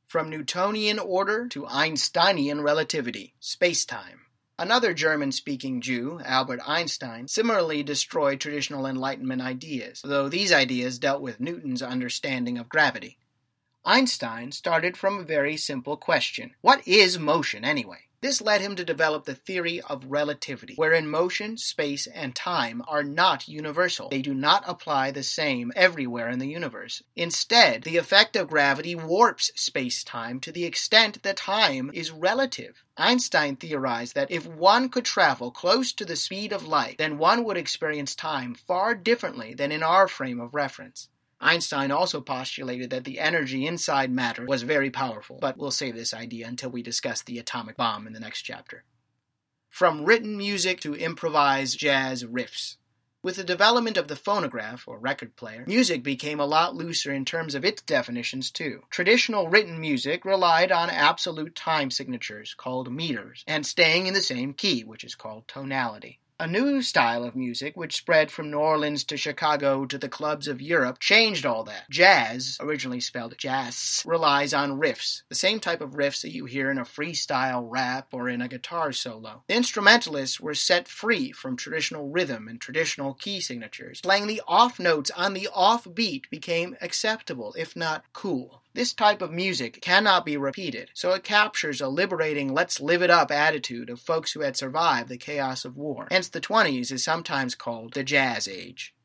From Newtonian order to Einsteinian relativity, space-time. Another German-speaking Jew, Albert Einstein, similarly destroyed traditional Enlightenment ideas, though these ideas dealt with Newton's understanding of gravity. Einstein started from a very simple question. What is motion, anyway? This led him to develop the theory of relativity, wherein motion, space, and time are not universal. They do not apply the same everywhere in the universe. Instead, the effect of gravity warps space-time to the extent that time is relative. Einstein theorized that if one could travel close to the speed of light, then one would experience time far differently than in our frame of reference. Einstein also postulated that the energy inside matter was very powerful, but we'll save this idea until we discuss the atomic bomb in the next chapter. From written music to improvised jazz riffs. With the development of the phonograph, or record player, music became a lot looser in terms of its definitions too. Traditional written music relied on absolute time signatures, called meters, and staying in the same key, which is called tonality. A new style of music, which spread from New Orleans to Chicago to the clubs of Europe, changed all that. Jazz, originally spelled jazz, relies on riffs, the same type of riffs that you hear in a freestyle rap or in a guitar solo. The instrumentalists were set free from traditional rhythm and traditional key signatures. Playing the off notes on the off beat became acceptable, if not cool. This type of music cannot be repeated, so it captures a liberating let's-live-it-up attitude of folks who had survived the chaos of war. Hence the 20s is sometimes called the Jazz Age.